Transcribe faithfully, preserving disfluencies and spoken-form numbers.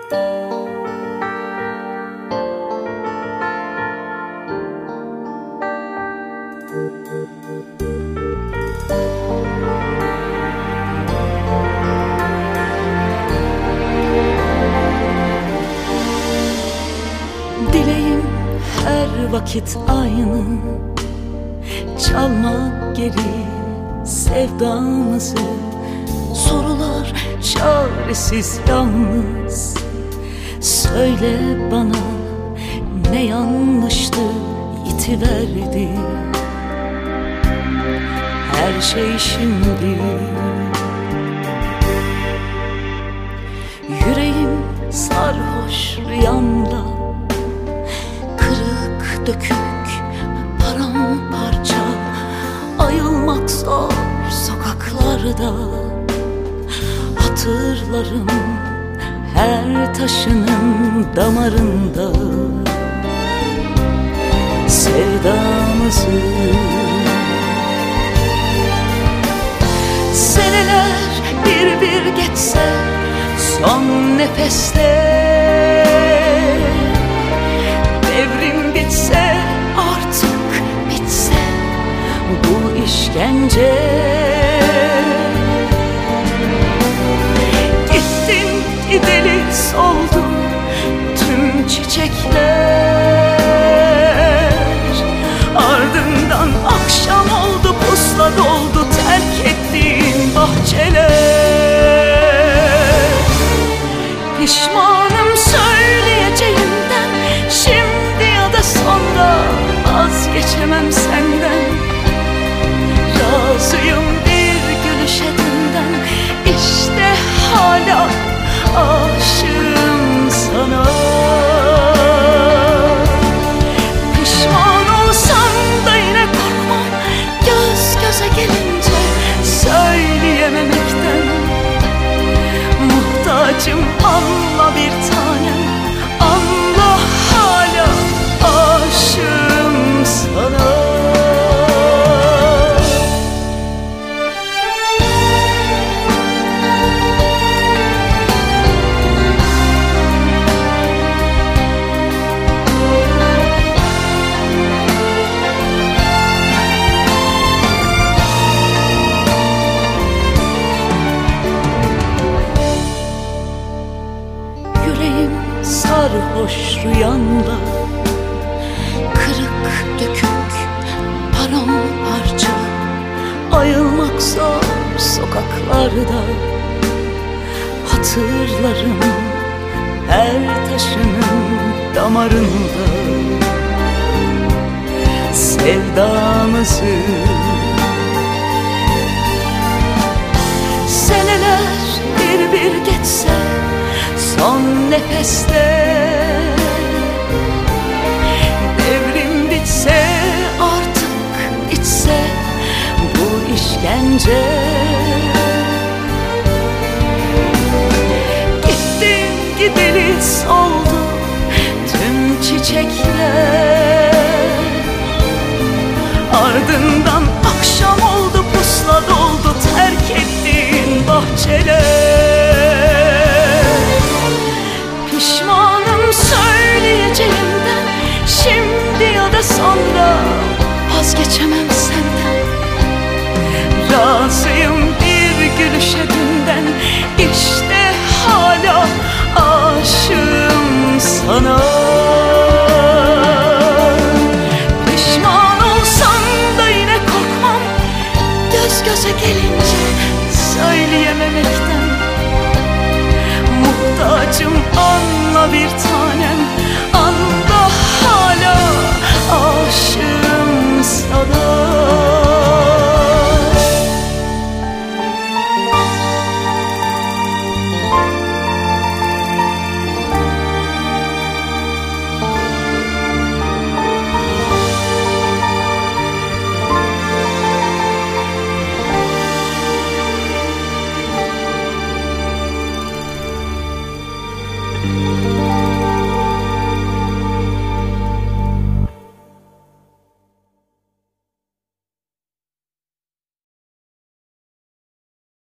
Dileğim her vakit aynı, çalmak geri sevdamızı. Sorular çaresiz yalnız, söyle bana ne yanlıştı yitiverdi her şey şimdi. Yüreğim sarhoş rüyamda, kırık dökük paramparça, ayılmak zor sokaklarda. Hatırlarım her taşının damarında sevdamızı. Seneler bir bir geçse, son nefeste devrim bitse, artık bitse bu işkence. Gittin gideli soldu tüm çiçekler, ardından akşam oldu, pusla doldu terk ettiğin bahçeler. Pişmanım söyleyeceğimden, şimdi ya da sonra vazgeçemem senden. Razıyım bir gülüşe dünden, işte hala aşığım sana. Pişman olsam da yine korkmam, göz göze gelince söyleyememekten. Muhtacım anla bir tanem, anla hala aşığım sana. Sarhoş rüyanda, kırık dökük paramparça, ayılmak zor sokaklarda. Hatırlarım her taşının damarında sevdamızı. Seneler bir bir geçse, son nefeste devrim bitse, artık bitse bu işkence. Gittin gideli soldu tüm çiçekler, ardından akşam oldu, pusla doldu terk ettiğin bahçeler. Pişmanım söyleyeceğimden, şimdi ya da sonra vazgeçemem